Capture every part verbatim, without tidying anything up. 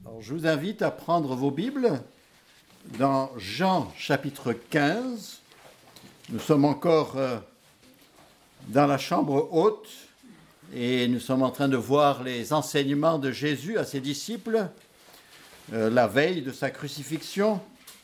Alors, je vous invite à prendre vos Bibles dans Jean chapitre quinze. Nous sommes encore euh, dans la chambre haute et nous sommes en train de voir les enseignements de Jésus à ses disciples euh, la veille de sa crucifixion.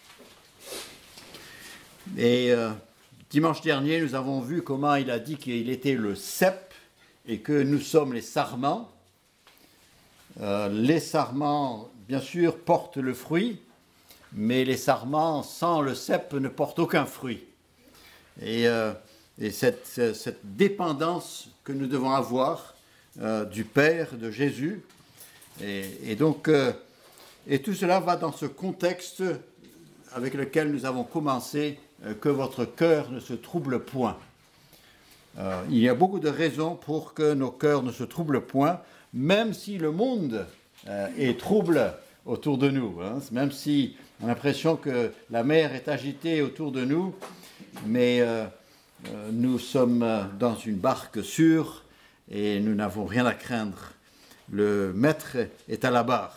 Et euh, dimanche dernier, nous avons vu comment il a dit qu'il était le cep et que nous sommes les sarments. Euh, les sarments, bien sûr, portent le fruit, mais les sarments, sans le cep, ne portent aucun fruit. Et, euh, et cette, cette dépendance que nous devons avoir euh, du Père, de Jésus, et, et donc, euh, et tout cela va dans ce contexte avec lequel nous avons commencé, euh, que votre cœur ne se trouble point. Euh, il y a beaucoup de raisons pour que nos cœurs ne se troublent point, même si le monde euh, est trouble autour de nous, hein, même si on a l'impression que la mer est agitée autour de nous, mais euh, euh, nous sommes dans une barque sûre et nous n'avons rien à craindre. Le maître est à la barre.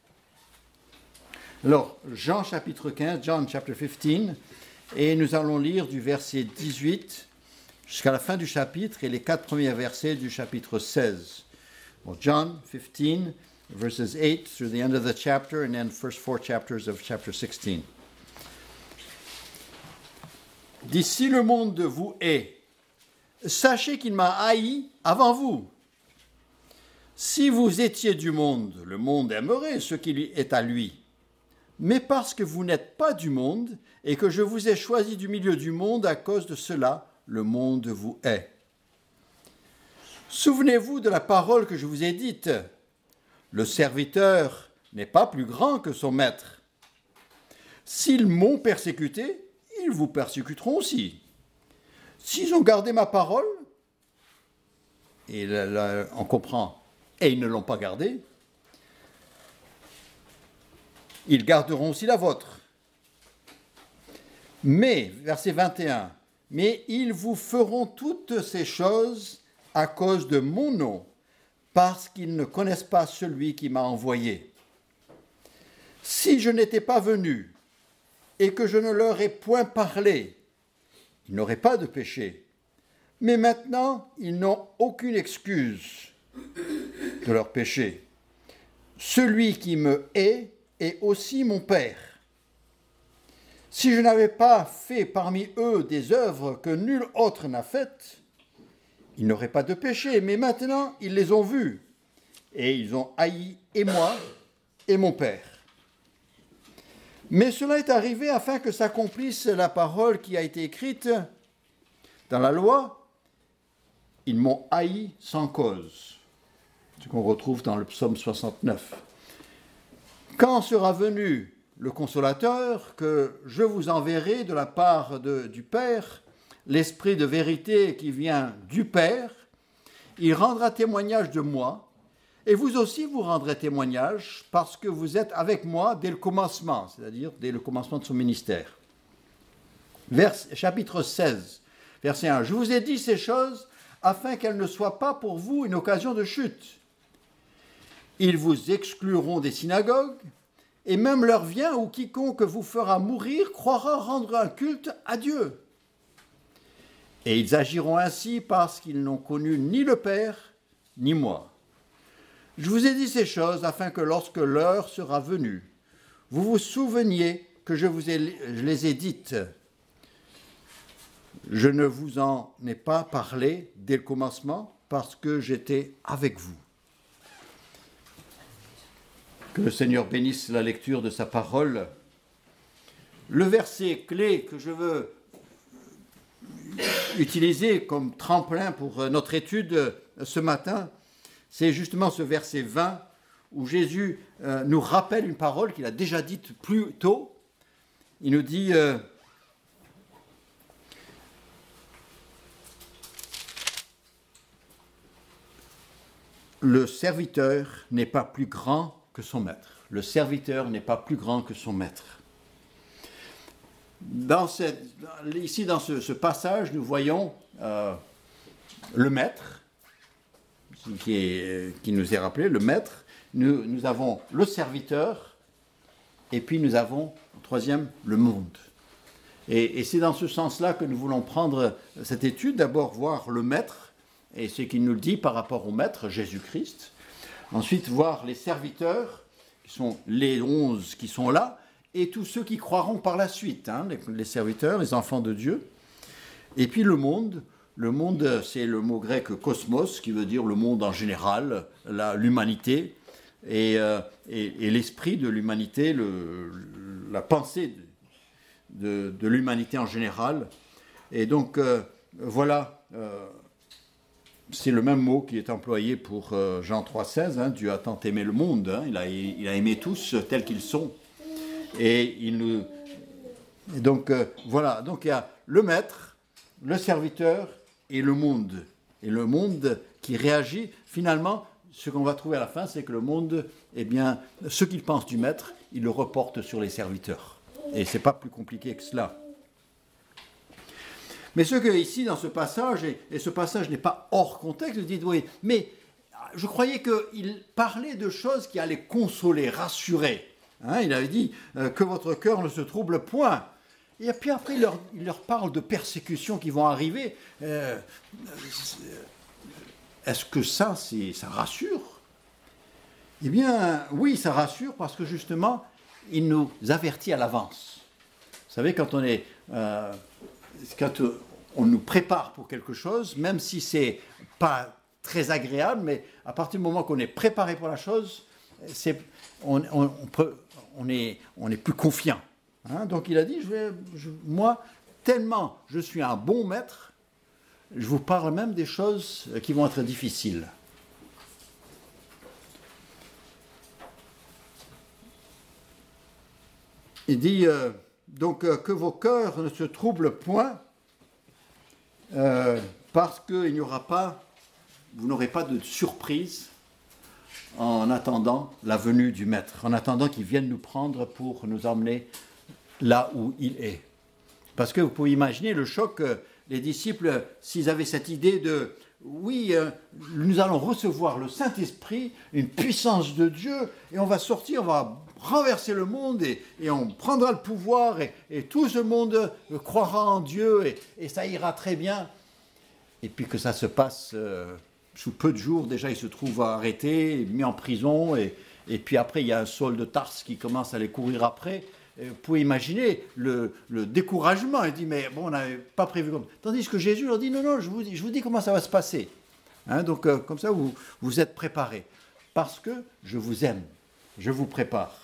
Alors, Jean chapitre quinze, John chapter quinze, et nous allons lire du verset dix-huit jusqu'à la fin du chapitre et les quatre premiers versets du chapitre seize. Well, John fifteen, verses eight through the end of the chapter, and then first four chapters of chapter sixteen. Dit, si le monde vous hait, sachez qu'il m'a haï avant vous. Si vous étiez du monde, le monde aimerait ce qui est à lui. Mais parce que vous n'êtes pas du monde, et que je vous ai choisi du milieu du monde, à cause de cela, le monde vous hait. Souvenez-vous de la parole que je vous ai dite. Le serviteur n'est pas plus grand que son maître. S'ils m'ont persécuté, ils vous persécuteront aussi. S'ils ont gardé ma parole, et là, là, on comprend, et ils ne l'ont pas gardée, ils garderont aussi la vôtre. Mais, verset vingt et un, mais ils vous feront toutes ces choses à cause de mon nom, parce qu'ils ne connaissent pas celui qui m'a envoyé. Si je n'étais pas venu et que je ne leur ai point parlé, ils n'auraient pas de péché. Mais maintenant, ils n'ont aucune excuse de leur péché. Celui qui me hait est aussi mon Père. Si je n'avais pas fait parmi eux des œuvres que nul autre n'a faites, ils n'auraient pas de péché, mais maintenant ils les ont vus, et ils ont haï et moi et mon Père. Mais cela est arrivé afin que s'accomplisse la parole qui a été écrite dans la loi. Ils m'ont haï sans cause, ce qu'on retrouve dans le psaume soixante-neuf. Quand sera venu le consolateur que je vous enverrai de la part de, du Père, l'Esprit de vérité qui vient du Père, il rendra témoignage de moi, et vous aussi vous rendrez témoignage parce que vous êtes avec moi dès le commencement, c'est-à-dire dès le commencement de son ministère. Vers, chapitre seize, verset un. Je vous ai dit ces choses afin qu'elles ne soient pas pour vous une occasion de chute. Ils vous excluront des synagogues, et même l'heure vient où quiconque vous fera mourir croira rendre un culte à Dieu. Et ils agiront ainsi parce qu'ils n'ont connu ni le Père, ni moi. Je vous ai dit ces choses afin que lorsque l'heure sera venue, vous vous souveniez que je vous ai, je les ai dites. Je ne vous en ai pas parlé dès le commencement parce que j'étais avec vous. Que le Seigneur bénisse la lecture de sa parole. Le verset clé que je veux utilisé comme tremplin pour notre étude ce matin, c'est justement ce verset vingt où Jésus euh, nous rappelle une parole qu'il a déjà dite plus tôt. Il nous dit euh, le serviteur n'est pas plus grand que son maître. Le serviteur n'est pas plus grand que son maître. Dans cette, ici, dans ce, ce passage, nous voyons euh, le maître, qui, est, qui nous est rappelé, le maître, nous, nous avons le serviteur, et puis nous avons, troisième, le monde. Et, et c'est dans ce sens-là que nous voulons prendre cette étude, d'abord voir le maître, et ce qu'il nous dit par rapport au maître, Jésus-Christ. Ensuite, voir les serviteurs, qui sont les onze qui sont là, et tous ceux qui croiront par la suite, hein, les, les serviteurs, les enfants de Dieu. Et puis le monde, le monde, c'est le mot grec cosmos, qui veut dire le monde en général, la, l'humanité, et, euh, et, et l'esprit de l'humanité, le, la pensée de, de, de l'humanité en général. Et donc, euh, voilà, euh, c'est le même mot qui est employé pour euh, Jean trois seize, hein, Dieu a tant aimé le monde, hein, il, a, il a aimé tous tels qu'ils sont. Et il nous... Et donc, euh, voilà, donc il y a le maître, le serviteur et le monde. Et le monde qui réagit, finalement, ce qu'on va trouver à la fin, c'est que le monde, eh bien, ce qu'il pense du maître, il le reporte sur les serviteurs. Et ce n'est pas plus compliqué que cela. Mais ce que ici, dans ce passage, et, et ce passage n'est pas hors contexte, vous dites, oui, mais je croyais qu'il parlait de choses qui allaient consoler, rassurer. Hein, il avait dit euh, que votre cœur ne se trouble point. Et puis après, il leur, il leur parle de persécutions qui vont arriver. Euh, est-ce que ça, c'est, ça rassure? Eh bien, oui, ça rassure parce que justement, il nous avertit à l'avance. Vous savez, quand on est, euh, quand on nous prépare pour quelque chose, même si c'est pas très agréable, mais à partir du moment qu'on est préparé pour la chose, c'est, on, on, on, peut, on, est, on est plus confiant. Hein, donc il a dit, je vais, je, moi, tellement je suis un bon maître, je vous parle même des choses qui vont être difficiles. Il dit euh, donc euh, que vos cœurs ne se troublent point, euh, parce qu'il n'y aura pas, vous n'aurez pas de surprise en attendant la venue du maître, en attendant qu'il vienne nous prendre pour nous emmener là où il est. Parce que vous pouvez imaginer le choc, euh, les disciples, s'ils avaient cette idée de, oui, euh, nous allons recevoir le Saint-Esprit, une puissance de Dieu, et on va sortir, on va renverser le monde, et, et on prendra le pouvoir, et, et tout ce monde euh, croira en Dieu, et, et ça ira très bien. Et puis que ça se passe euh, sous peu de jours, déjà ils se trouvent arrêtés, mis en prison, et, et puis après il y a un Saul de Tarse qui commence à les courir après. Vous pouvez imaginer le, le découragement. Il dit, mais bon, on n'avait pas prévu comme ça. Tandis que Jésus leur dit, non, non, je vous dis, je vous dis comment ça va se passer. Hein, donc, euh, comme ça, vous, vous êtes préparés. Parce que je vous aime. Je vous prépare.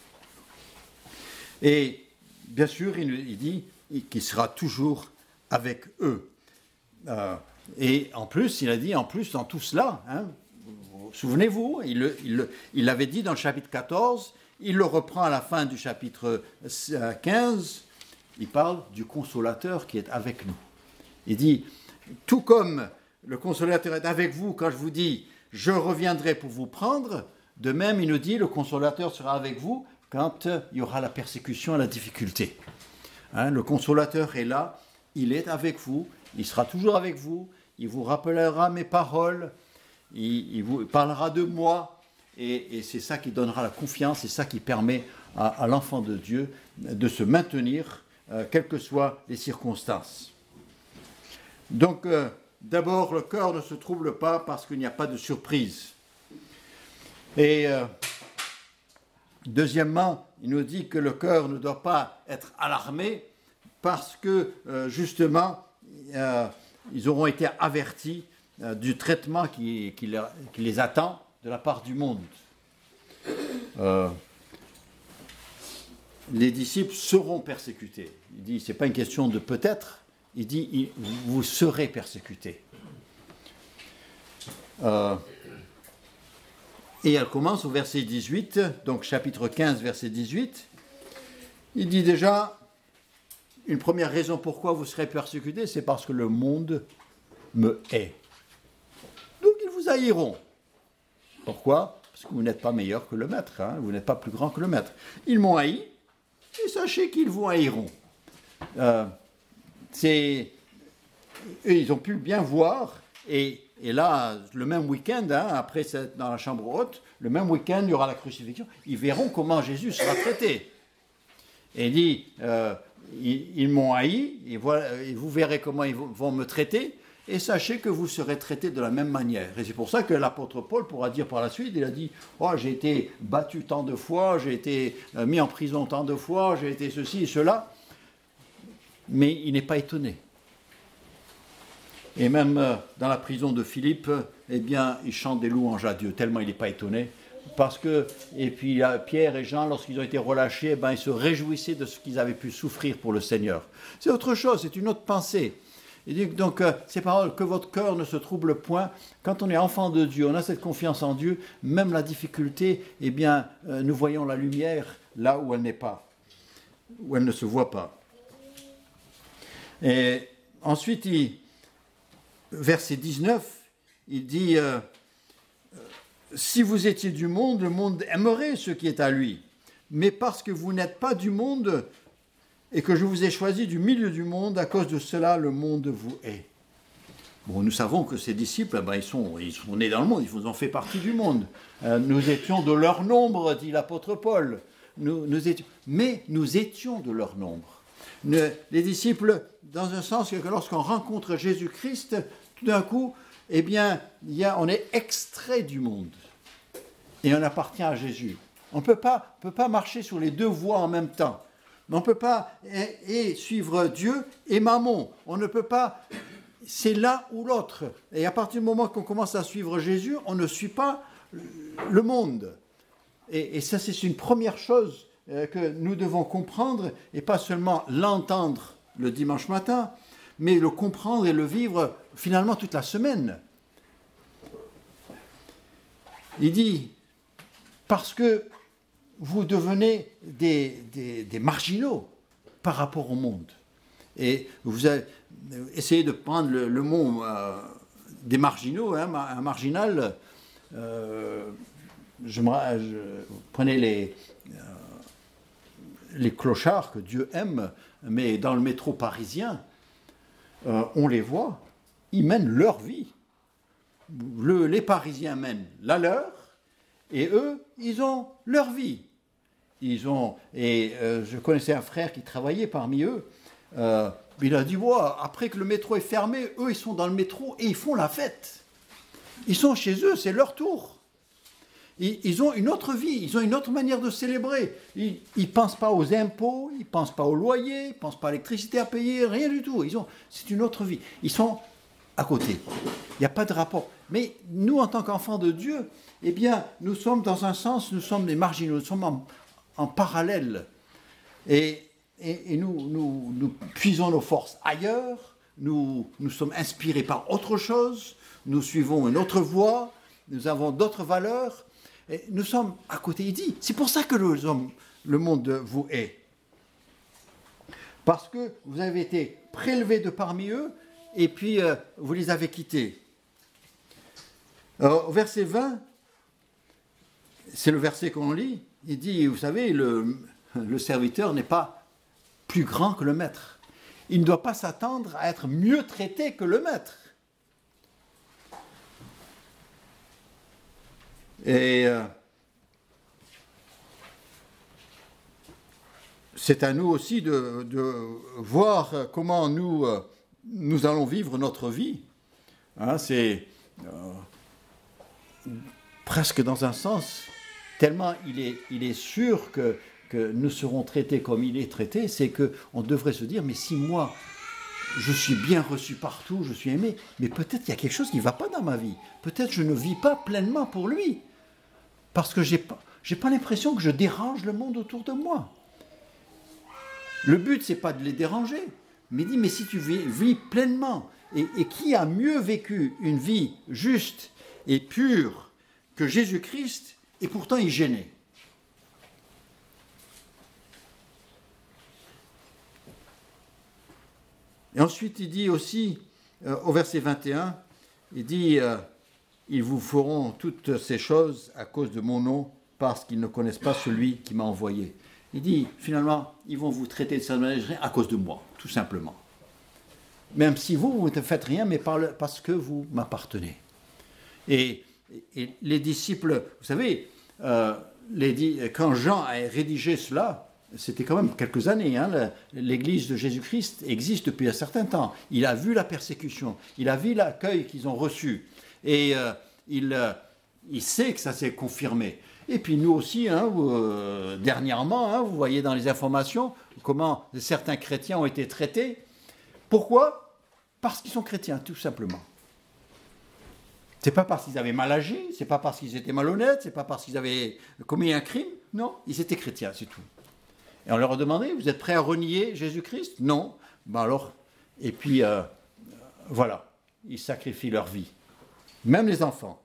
Et, bien sûr, il, il dit qu'il sera toujours avec eux. Euh, et en plus, il a dit, en plus, dans tout cela, hein, souvenez-vous, il, il, il l'avait dit dans le chapitre quatorze, il le reprend à la fin du chapitre quinze, il parle du consolateur qui est avec nous. Il dit, tout comme le consolateur est avec vous quand je vous dis, je reviendrai pour vous prendre, de même il nous dit, le consolateur sera avec vous quand il y aura la persécution et la difficulté. Hein, le consolateur est là, il est avec vous, il sera toujours avec vous, il vous rappellera mes paroles, il, il vous parlera de moi. Et, et c'est ça qui donnera la confiance, c'est ça qui permet à, à l'enfant de Dieu de se maintenir, euh, quelles que soient les circonstances. Donc, euh, d'abord, le cœur ne se trouble pas parce qu'il n'y a pas de surprise. Et euh, deuxièmement, il nous dit que le cœur ne doit pas être alarmé parce que, euh, justement, euh, ils auront été avertis euh, du traitement qui, qui, leur, qui les attend de la part du monde. Euh, les disciples seront persécutés. Il dit, ce n'est pas une question de peut-être, il dit, il, vous serez persécutés. Euh, et elle commence au verset dix-huit, donc chapitre quinze, verset dix-huit. Il dit déjà, une première raison pourquoi vous serez persécutés, c'est parce que le monde me hait. Donc ils vous haïront. Pourquoi? Parce que vous n'êtes pas meilleur que le maître, hein? Vous n'êtes pas plus grand que le maître. Ils m'ont haï, et sachez qu'ils vous haïront. Euh, c'est... Eux, ils ont pu bien voir, et et là, le même week-end, hein, après c'est dans la chambre haute, le même week-end, il y aura la crucifixion. Ils verront comment Jésus sera traité. Et il dit, euh, ils, ils m'ont haï, et, voilà, et vous verrez comment ils vont me traiter, et sachez que vous serez traités de la même manière. Et c'est pour ça que l'apôtre Paul pourra dire par la suite, il a dit, oh, j'ai été battu tant de fois, j'ai été mis en prison tant de fois, j'ai été ceci et cela, mais il n'est pas étonné. Et même euh, dans la prison de Philippe, eh bien, il chante des louanges à Dieu, tellement il n'est pas étonné. Parce que, et puis Pierre et Jean, lorsqu'ils ont été relâchés, eh ben, ils se réjouissaient de ce qu'ils avaient pu souffrir pour le Seigneur. C'est autre chose, c'est une autre pensée. Il dit donc, euh, ces paroles, que votre cœur ne se trouble point. Quand on est enfant de Dieu, on a cette confiance en Dieu, même la difficulté, eh bien, euh, nous voyons la lumière là où elle n'est pas, où elle ne se voit pas. Et ensuite, il... verset dix-neuf, il dit euh, « Si vous étiez du monde, le monde aimerait ce qui est à lui. Mais parce que vous n'êtes pas du monde et que je vous ai choisi du milieu du monde, à cause de cela, le monde vous hait. » Bon, nous savons que ces disciples, ben, ils, sont, ils sont nés dans le monde, ils ont fait partie du monde. Euh, nous étions de leur nombre, dit l'apôtre Paul. Nous, nous étions, mais nous étions de leur nombre. Les disciples, dans un sens, que lorsqu'on rencontre Jésus-Christ, tout d'un coup, eh bien, il y a, on est extrait du monde et on appartient à Jésus. On ne peut pas, peut pas marcher sur les deux voies en même temps. On ne peut pas et, et suivre Dieu et Mammon. On ne peut pas, c'est l'un ou l'autre. Et à partir du moment qu'on commence à suivre Jésus, on ne suit pas le monde. Et, et ça, c'est une première chose que nous devons comprendre, et pas seulement l'entendre le dimanche matin, mais le comprendre et le vivre finalement toute la semaine. Il dit, parce que vous devenez des, des, des marginaux par rapport au monde. Et vous avez essayé de prendre le, le mot euh, des marginaux, hein, un marginal, euh, je, je prenez les... Euh, les clochards que Dieu aime, mais dans le métro parisien, euh, on les voit, ils mènent leur vie. Le, les Parisiens mènent la leur, et eux, ils ont leur vie. Ils ont, et euh, je connaissais un frère qui travaillait parmi eux, euh, il a dit, wow, après que le métro est fermé, eux, ils sont dans le métro et ils font la fête. Ils sont chez eux, c'est leur tour. Ils ont une autre vie, ils ont une autre manière de célébrer. Ils ne pensent pas aux impôts, ils ne pensent pas au loyer, ils ne pensent pas à l'électricité à payer, rien du tout. Ils ont, c'est une autre vie. Ils sont à côté. Il n'y a pas de rapport. Mais nous, en tant qu'enfants de Dieu, eh bien, nous sommes dans un sens, nous sommes des marginaux, nous sommes en, en parallèle. Et, et, et nous, nous, nous puisons nos forces ailleurs, nous, nous sommes inspirés par autre chose, nous suivons une autre voie, nous avons d'autres valeurs. Et nous sommes à côté, il dit, c'est pour ça que le, le monde vous hait. Parce que vous avez été prélevés de parmi eux, et puis euh, vous les avez quittés. Alors, au verset vingt, c'est le verset qu'on lit, il dit, vous savez, le, le serviteur n'est pas plus grand que le maître. Il ne doit pas s'attendre à être mieux traité que le maître. Et euh, c'est à nous aussi de, de voir comment nous, euh, nous allons vivre notre vie. Hein, c'est euh, presque dans un sens, tellement il est, il est sûr que, que nous serons traités comme il est traité, c'est qu'on devrait se dire, mais si moi, je suis bien reçu partout, je suis aimé, mais peut-être qu'il y a quelque chose qui ne va pas dans ma vie. Peut-être que je ne vis pas pleinement pour lui. Parce que je n'ai pas, j'ai pas l'impression que je dérange le monde autour de moi. Le but, ce n'est pas de les déranger, mais il dit, mais si tu vis, vis pleinement, et, et qui a mieux vécu une vie juste et pure que Jésus-Christ, et pourtant il gênait. Et ensuite, il dit aussi, euh, au verset vingt et un, il dit... Euh, ils vous feront toutes ces choses à cause de mon nom, parce qu'ils ne connaissent pas celui qui m'a envoyé. Il dit, finalement, ils vont vous traiter de cette manière à cause de moi, tout simplement. Même si vous, vous ne faites rien, mais parce que vous m'appartenez. Et, et les disciples, vous savez, euh, les, quand Jean a rédigé cela, c'était quand même quelques années, hein, l'Église de Jésus-Christ existe depuis un certain temps. Il a vu la persécution, il a vu l'accueil qu'ils ont reçu, et euh, il, euh, il sait que ça s'est confirmé. Et puis nous aussi, hein, euh, dernièrement, hein, vous voyez dans les informations comment certains chrétiens ont été traités. Pourquoi ? Parce qu'ils sont chrétiens, tout simplement. C'est pas parce qu'ils avaient mal agi, c'est pas parce qu'ils étaient malhonnêtes, c'est pas parce qu'ils avaient commis un crime. Non, ils étaient chrétiens, c'est tout. Et on leur a demandé, vous êtes prêts à renier Jésus-Christ ? Non. Ben alors, et puis euh, voilà, ils sacrifient leur vie, même les enfants.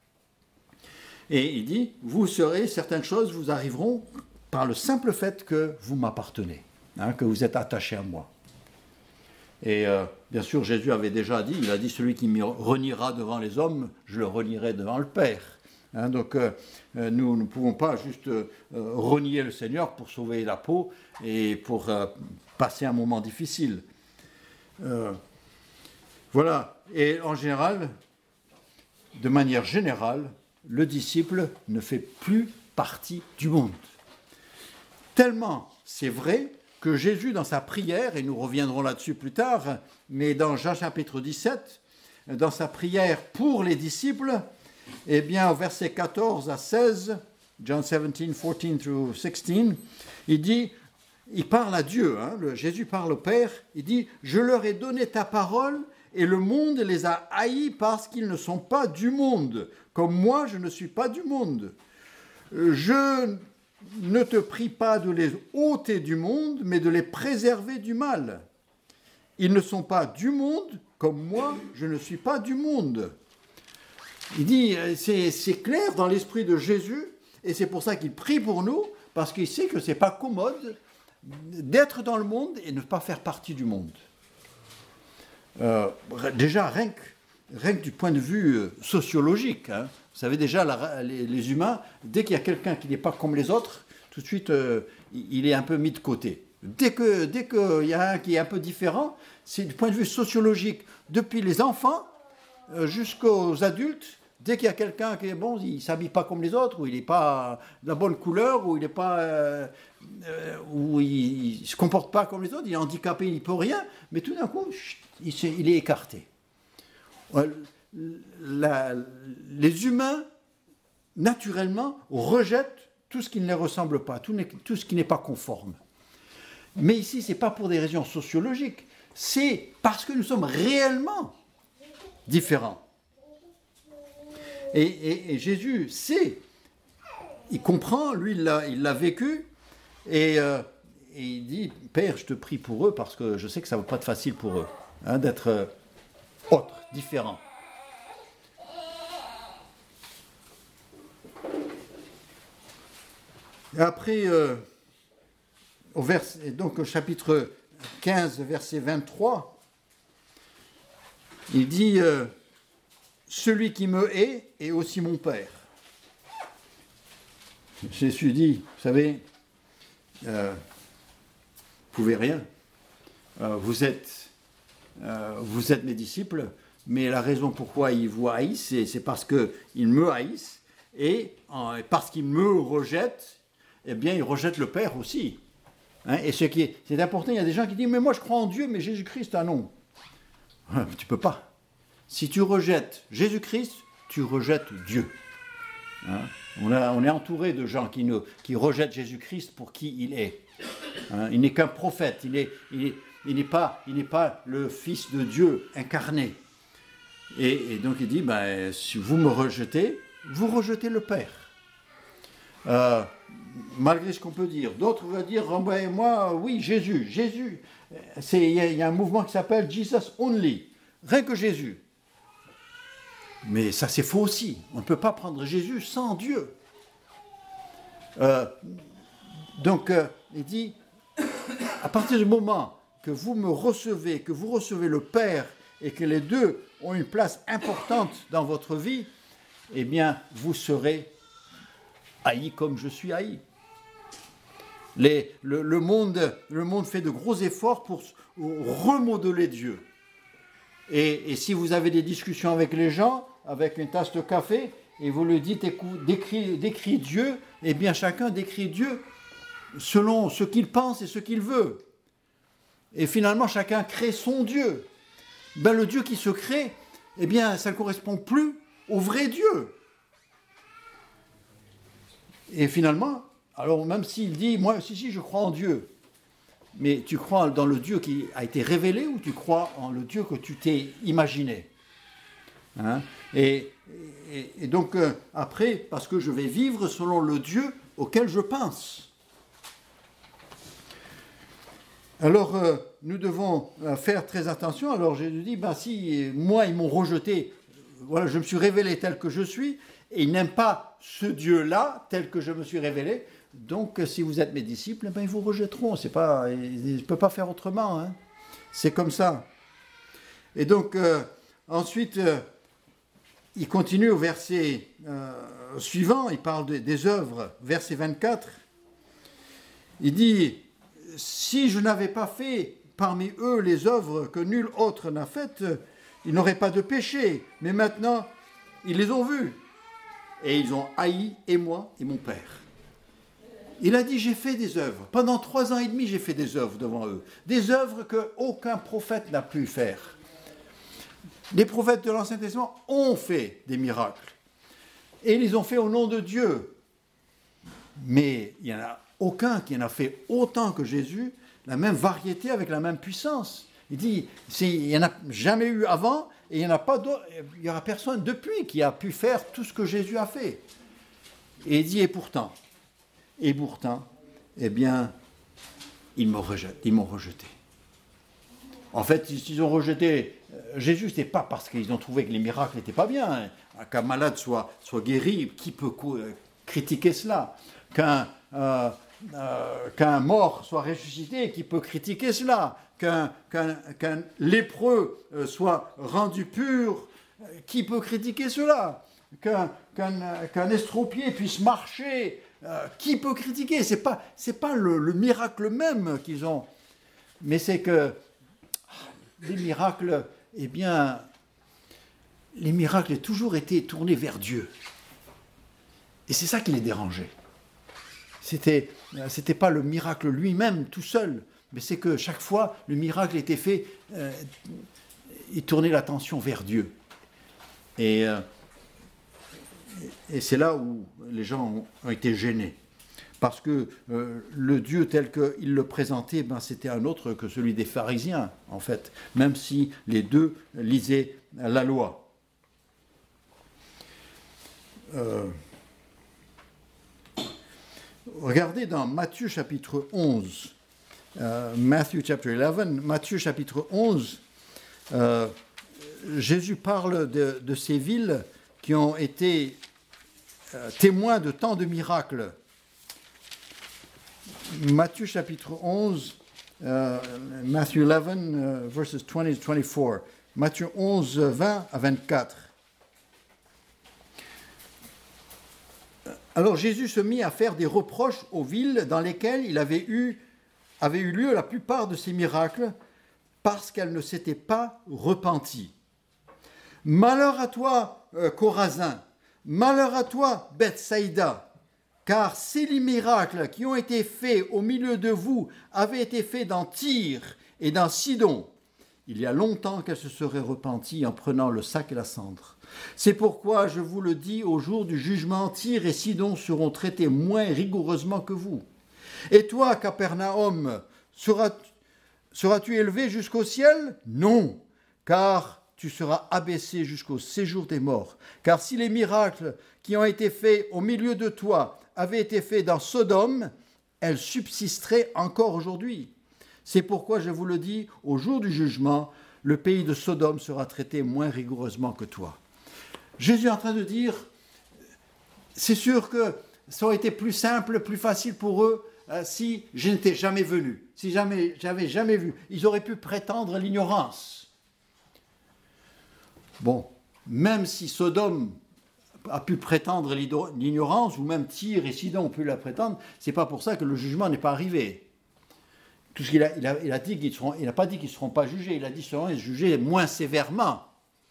Et il dit, vous serez, certaines choses vous arriveront par le simple fait que vous m'appartenez, hein, que vous êtes attachés à moi. Et euh, bien sûr, Jésus avait déjà dit, il a dit, celui qui me reniera devant les hommes, je le renierai devant le Père. Hein, donc euh, nous ne pouvons pas juste euh, renier le Seigneur pour sauver la peau et pour euh, passer un moment difficile. Euh, voilà, et en général, de manière générale, le disciple ne fait plus partie du monde. Tellement c'est vrai que Jésus, dans sa prière, et nous reviendrons là-dessus plus tard, mais dans Jean chapitre dix-sept, dans sa prière pour les disciples, eh bien, au verset quatorze à seize, John seventeen, fourteen through sixteen, il dit, il parle à Dieu, hein, le, Jésus parle au Père, il dit, « Je leur ai donné ta parole, et le monde les a haïs parce qu'ils ne sont pas du monde, comme moi je ne suis pas du monde. Je ne te prie pas de les ôter du monde, mais de les préserver du mal. Ils ne sont pas du monde, comme moi je ne suis pas du monde. » Il dit, c'est, c'est clair dans l'esprit de Jésus, et c'est pour ça qu'il prie pour nous, parce qu'il sait que ce n'est pas commode d'être dans le monde et ne pas faire partie du monde. Euh, déjà, rien que, rien que du point de vue sociologique, hein, vous savez déjà, la, les, les humains, dès qu'il y a quelqu'un qui n'est pas comme les autres, tout de suite, euh, il est un peu mis de côté. Dès que, dès qu'il y a un qui est un peu différent, c'est du point de vue sociologique, depuis les enfants euh, jusqu'aux adultes, dès qu'il y a quelqu'un qui est bon, il ne s'habille pas comme les autres, ou il n'est pas de la bonne couleur, ou il n'est pas, euh, euh, ou il ne se comporte pas comme les autres, il est handicapé, il ne peut rien, mais tout d'un coup, chut, il, il est écarté. La, les humains, naturellement, rejettent tout ce qui ne les ressemble pas, tout, tout ce qui n'est pas conforme. Mais ici, ce n'est pas pour des raisons sociologiques, c'est parce que nous sommes réellement différents. Et, et, et Jésus sait, il comprend, lui il l'a, il l'a vécu, et, euh, et il dit, Père, je te prie pour eux, parce que je sais que ça ne va pas être facile pour eux, hein, d'être euh, autres, différents. Et après, euh, au, verset, donc au chapitre quinze, verset vingt-trois, il dit... Euh, celui qui me hait est aussi mon Père. Jésus dit, vous savez, euh, vous ne pouvez rien. Euh, vous, êtes, euh, vous êtes mes disciples, mais la raison pourquoi ils vous haïssent, c'est, c'est parce qu'ils me haïssent, et euh, parce qu'ils me rejettent, eh bien, ils rejettent le Père aussi. Hein, et ce qui est, c'est important, il y a des gens qui disent, mais moi je crois en Dieu, mais Jésus-Christ, ah non. Tu ne peux pas. Si tu rejettes Jésus-Christ, tu rejettes Dieu. Hein? On, a, on est entouré de gens qui, ne, qui rejettent Jésus-Christ pour qui il est. Hein? Il n'est qu'un prophète, il, est, il, est, il, n'est pas, il n'est pas le Fils de Dieu incarné. Et, et donc il dit, ben, si vous me rejetez, vous rejetez le Père. Euh, malgré ce qu'on peut dire. D'autres vont dire, oh, ben, moi, oui, Jésus, Jésus. Il y, y a un mouvement qui s'appelle Jesus Only, rien que Jésus. Mais ça, c'est faux aussi. On ne peut pas prendre Jésus sans Dieu. Euh, donc, euh, il dit, à partir du moment que vous me recevez, que vous recevez le Père, et que les deux ont une place importante dans votre vie, eh bien, vous serez haïs comme je suis haï. Les, le, le, monde, le monde fait de gros efforts pour remodeler Dieu. Et, et si vous avez des discussions avec les gens, avec une tasse de café, et vous lui dites, écoute, décris, décris Dieu, eh bien chacun décrit Dieu selon ce qu'il pense et ce qu'il veut. Et finalement, chacun crée son Dieu. Ben, le Dieu qui se crée, eh bien, ça ne correspond plus au vrai Dieu. Et finalement, alors même s'il dit, moi, si, si, je crois en Dieu, mais tu crois dans le Dieu qui a été révélé ou tu crois en le Dieu que tu t'es imaginé, hein? Et, et, et donc, euh, après, parce que je vais vivre selon le Dieu auquel je pense. Alors, euh, nous devons euh, faire très attention. Alors, Jésus dit, ben, si moi, ils m'ont rejeté, voilà, je me suis révélé tel que je suis, et ils n'aiment pas ce Dieu-là, tel que je me suis révélé, donc, si vous êtes mes disciples, ben, ils vous rejetteront. C'est pas, je ne peux pas faire autrement. Hein. C'est comme ça. Et donc, euh, ensuite, euh, il continue au verset euh, suivant, il parle de, des œuvres, verset vingt-quatre. Il dit, si je n'avais pas fait parmi eux les œuvres que nul autre n'a faites, ils n'auraient pas de péché. Mais maintenant, ils les ont vues. Et ils ont haï, et moi, et mon Père. Il a dit, j'ai fait des œuvres. Pendant trois ans et demi, j'ai fait des œuvres devant eux. Des œuvres qu'aucun prophète n'a pu faire. Les prophètes de l'Ancien Testament ont fait des miracles. Et ils les ont fait au nom de Dieu. Mais il n'y en a aucun qui en a fait autant que Jésus, la même variété avec la même puissance. Il dit, il n'y en a jamais eu avant, et il n'y en a pas d'autre, il n'y aura personne depuis qui a pu faire tout ce que Jésus a fait. Et il dit, et pourtant, et pourtant, eh bien, ils m'ont rejeté. Ils m'ont rejeté. En fait, s'ils ont rejeté Jésus, ce n'est pas parce qu'ils ont trouvé que les miracles n'étaient pas bien. Qu'un malade soit, soit guéri, qui peut critiquer cela? Qu'un, euh, euh, qu'un mort soit ressuscité, qui peut critiquer cela? Qu'un, qu'un, qu'un lépreux soit rendu pur, qui peut critiquer cela? Qu'un, qu'un, qu'un estropié puisse marcher, euh, qui peut critiquer? Ce n'est pas, c'est pas le, le miracle même qu'ils ont, mais c'est que les miracles, eh bien, les miracles ont toujours été tournés vers Dieu. Et c'est ça qui les dérangeait. C'était, c'était pas le miracle lui-même tout seul, mais c'est que chaque fois, le miracle était fait, euh, il tournait l'attention vers Dieu. Et, euh, et c'est là où les gens ont, ont été gênés. Parce que euh, le Dieu tel qu'il le présentait, ben, c'était un autre que celui des pharisiens, en fait, même si les deux lisaient la loi. Euh, regardez dans Matthieu chapitre onze, euh, Matthew chapter eleven, Matthieu chapitre onze, euh, Jésus parle de, de ces villes qui ont été euh, témoins de tant de miracles. Matthieu chapitre onze, uh, Matthew eleven, uh, verses twenty to twenty-four. Matthieu onze, vingt à vingt-quatre. Alors Jésus se mit à faire des reproches aux villes dans lesquelles il avait eu, avait eu lieu la plupart de ces miracles, parce qu'elles ne s'étaient pas repenties. Malheur à toi, euh, Chorazin, malheur à toi, Bethsaïda, car si les miracles qui ont été faits au milieu de vous avaient été faits dans Tyr et dans Sidon, il y a longtemps qu'elles se seraient repenties en prenant le sac et la cendre. C'est pourquoi je vous le dis, au jour du jugement, Tyr et Sidon seront traités moins rigoureusement que vous. Et toi, Capernaum, seras, seras-tu élevé jusqu'au ciel? Non, car tu seras abaissé jusqu'au séjour des morts. Car si les miracles qui ont été faits au milieu de toi avaient été faits dans Sodome, elles subsisteraient encore aujourd'hui. C'est pourquoi je vous le dis, au jour du jugement, le pays de Sodome sera traité moins rigoureusement que toi. Jésus est en train de dire, c'est sûr que ça aurait été plus simple, plus facile pour eux euh, si je n'étais jamais venu, si jamais, j'avais jamais vu. Ils auraient pu prétendre l'ignorance. Bon, même si Sodome a pu prétendre l'ignorance, ou même Tyr et Sidon ont pu la prétendre, c'est pas pour ça que le jugement n'est pas arrivé. tout ce qu'il a, il a, il a dit qu'ils seront, il n'a pas dit qu'ils ne seront pas jugés, il a dit qu'ils seront jugés moins sévèrement.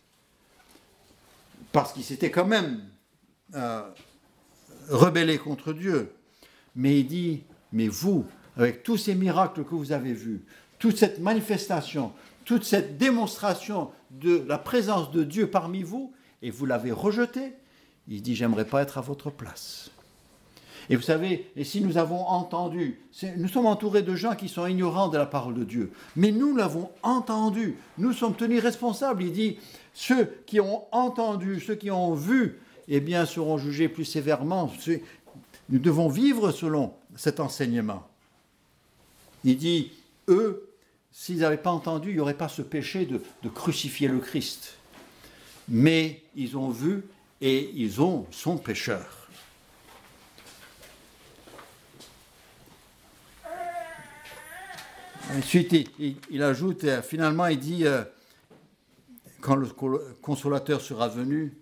Parce qu'ils s'étaient quand même euh, rebellés contre Dieu. Mais il dit, mais vous, avec tous ces miracles que vous avez vus, toute cette manifestation, toute cette démonstration de la présence de Dieu parmi vous, et vous l'avez rejeté, il dit, j'aimerais pas être à votre place. Et vous savez, et si nous avons entendu, nous sommes entourés de gens qui sont ignorants de la parole de Dieu, mais nous l'avons entendu, nous sommes tenus responsables. Il dit, ceux qui ont entendu, ceux qui ont vu, eh bien, seront jugés plus sévèrement. Nous devons vivre selon cet enseignement. Il dit, eux, s'ils n'avaient pas entendu, il n'y aurait pas ce péché de, de crucifier le Christ. Mais ils ont vu et ils ont, sont pécheurs. Ensuite, il, il ajoute, finalement, il dit, euh, quand le consolateur sera venu,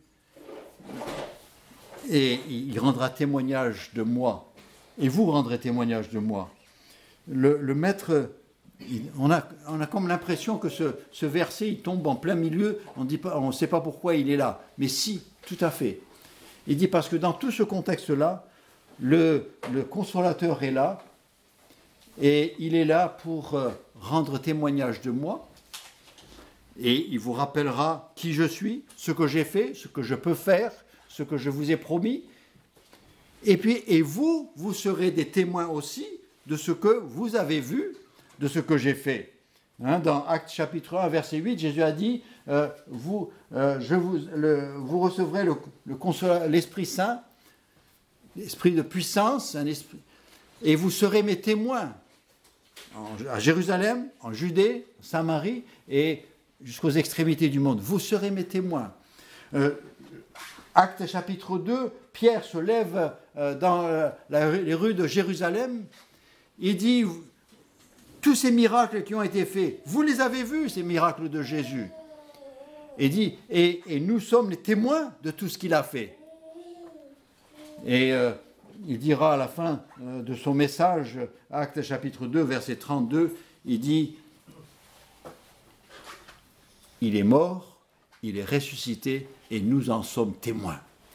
et il rendra témoignage de moi, et vous rendrez témoignage de moi. Le, le maître, il, on, a, on a comme l'impression que ce, ce verset, il tombe en plein milieu, on ne sait pas pourquoi il est là. Mais si, tout à fait. Il dit parce que dans tout ce contexte-là, le, le consolateur est là, et il est là pour euh, rendre témoignage de moi, et il vous rappellera qui je suis, ce que j'ai fait, ce que je peux faire, ce que je vous ai promis. Et puis, et vous, vous serez des témoins aussi de ce que vous avez vu, de ce que j'ai fait. Hein, dans Actes chapitre un, verset huit, Jésus a dit, euh, vous, euh, je vous, le, vous recevrez le, le consola, l'Esprit Saint, l'Esprit de puissance, un esprit, et vous serez mes témoins en, à Jérusalem, en Judée, en Samarie et jusqu'aux extrémités du monde. Vous serez mes témoins. Euh, Actes chapitre deux, Pierre se lève euh, dans euh, la, les rues de Jérusalem. Il dit, tous ces miracles qui ont été faits, vous les avez vus, ces miracles de Jésus. Et dit, et, et nous sommes les témoins de tout ce qu'il a fait. Et euh, il dira à la fin euh, de son message, Actes chapitre deux, verset trente-deux, il dit, il est mort, il est ressuscité, et nous en sommes témoins.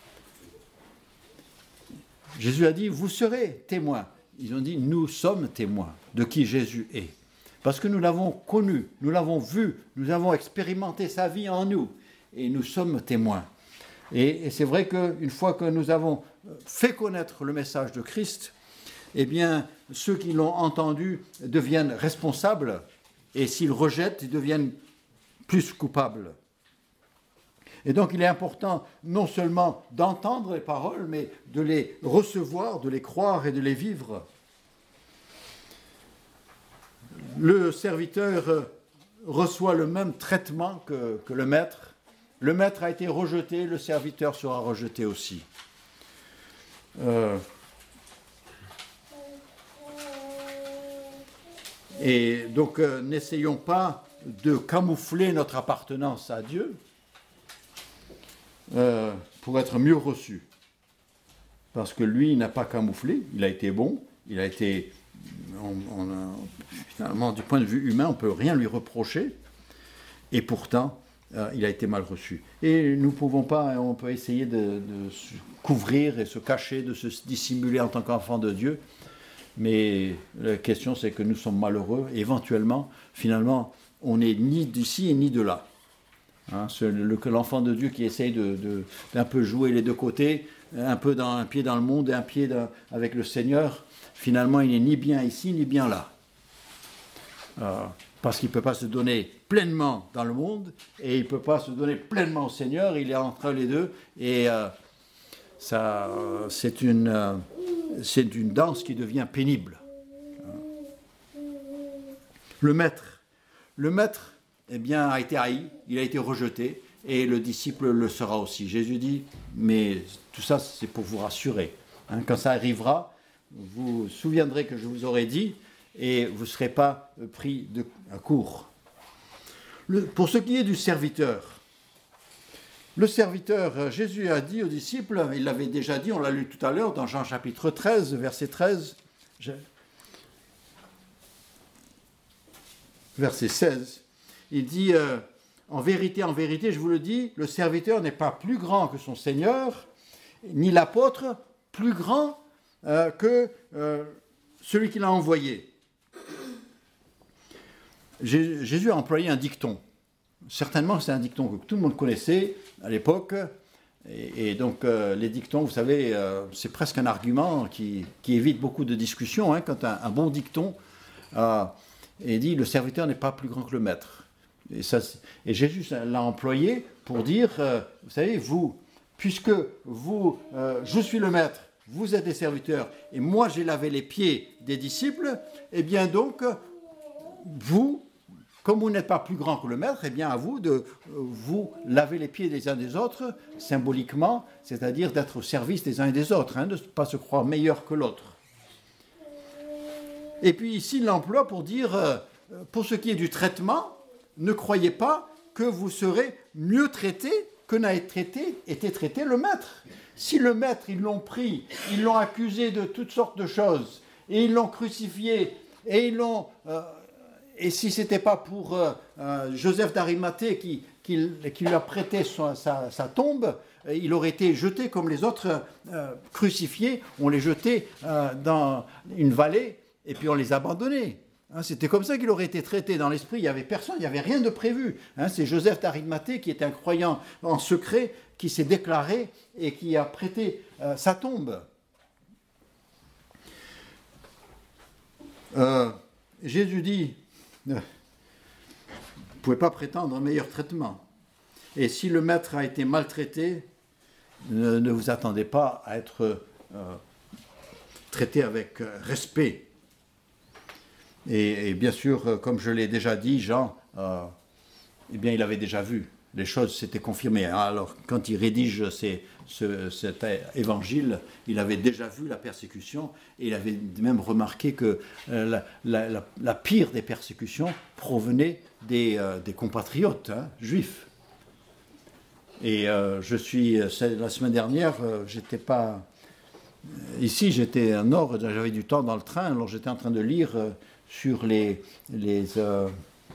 Jésus a dit, vous serez témoins. Ils ont dit, nous sommes témoins de qui Jésus est. Parce que nous l'avons connu, nous l'avons vu, nous avons expérimenté sa vie en nous, et nous sommes témoins. Et, et c'est vrai qu'une fois que nous avons fait connaître le message de Christ, eh bien, ceux qui l'ont entendu deviennent responsables, et s'ils rejettent, ils deviennent plus coupables. Et donc, il est important non seulement d'entendre les paroles, mais de les recevoir, de les croire et de les vivre. Le serviteur reçoit le même traitement que, que le maître. Le maître a été rejeté, le serviteur sera rejeté aussi. Euh, et donc, euh, n'essayons pas de camoufler notre appartenance à Dieu, Euh, pour être mieux reçu. Parce que lui, il n'a pas camouflé, il a été bon, il a été, on, on a, finalement, du point de vue humain, on ne peut rien lui reprocher, et pourtant, euh, il a été mal reçu. Et nous ne pouvons pas, on peut essayer de, de se couvrir et se cacher, de se dissimuler en tant qu'enfant de Dieu, mais la question, c'est que nous sommes malheureux, et éventuellement, finalement, on n'est ni d'ici et ni de là. Hein, ce, le, l'enfant de Dieu qui essaye de, de, d'un peu jouer les deux côtés, un peu dans, un pied dans le monde et un pied dans, avec le Seigneur, finalement il n'est ni bien ici ni bien là. Euh, parce qu'il ne peut pas se donner pleinement dans le monde et il ne peut pas se donner pleinement au Seigneur, il est entre les deux et euh, ça, c'est, une, euh, c'est une danse qui devient pénible. Le maître, le maître eh bien, a été haï, il a été rejeté, et le disciple le sera aussi. Jésus dit, mais tout ça, c'est pour vous rassurer. Hein, quand ça arrivera, vous vous souviendrez que je vous aurai dit, et vous ne serez pas pris de, à court. Le, pour ce qui est du serviteur, le serviteur, Jésus a dit aux disciples, il l'avait déjà dit, on l'a lu tout à l'heure, dans Jean chapitre treize, verset treize, je, verset seize, il dit euh, « En vérité, en vérité, je vous le dis, le serviteur n'est pas plus grand que son Seigneur, ni l'apôtre plus grand euh, que euh, celui qui l'a envoyé. » Jésus a employé un dicton. Certainement, c'est un dicton que tout le monde connaissait à l'époque. Et, et donc, euh, les dictons, vous savez, euh, c'est presque un argument qui, qui évite beaucoup de discussions. Hein, quand un, un bon dicton euh, est dit « le serviteur n'est pas plus grand que le maître ». Et, ça, et Jésus l'a employé pour dire, euh, vous savez, vous, puisque vous, euh, je suis le maître, vous êtes des serviteurs, et moi j'ai lavé les pieds des disciples, et bien donc, vous, comme vous n'êtes pas plus grand que le maître, eh bien à vous de euh, vous laver les pieds des uns des autres, symboliquement, c'est-à-dire d'être au service des uns et des autres, hein, de ne pas se croire meilleur que l'autre. Et puis ici, il l'emploie pour dire, euh, pour ce qui est du traitement, ne croyez pas que vous serez mieux traité que n'a été traité, été traité le maître. Si le maître, ils l'ont pris, ils l'ont accusé de toutes sortes de choses, et ils l'ont crucifié, et ils l'ont... Euh, et si ce n'était pas pour euh, euh, Joseph d'Arimathée qui, qui, qui lui a prêté sa, sa, sa tombe, il aurait été jeté comme les autres euh, crucifiés, on les jetait euh, dans une vallée, et puis on les abandonnait. Hein, c'était comme ça qu'il aurait été traité dans l'esprit. Il n'y avait personne, il n'y avait rien de prévu. Hein, c'est Joseph d'Arimathée qui était un croyant en secret, qui s'est déclaré et qui a prêté euh, sa tombe. Euh, Jésus dit, euh, vous ne pouvez pas prétendre un meilleur traitement. Et si le maître a été maltraité, ne, ne vous attendez pas à être euh, traité avec euh, respect. Et, et bien sûr, comme je l'ai déjà dit, Jean, euh, eh bien, il avait déjà vu. Les choses s'étaient confirmées. Alors, quand il rédige ces, ce, cet évangile, il avait déjà vu la persécution et il avait même remarqué que euh, la, la, la, la pire des persécutions provenait des, euh, des compatriotes hein, juifs. Et euh, je suis, la semaine dernière, euh, j'étais pas... Ici, j'étais au nord, j'avais du temps dans le train, alors j'étais en train de lire... Euh, sur les... les euh,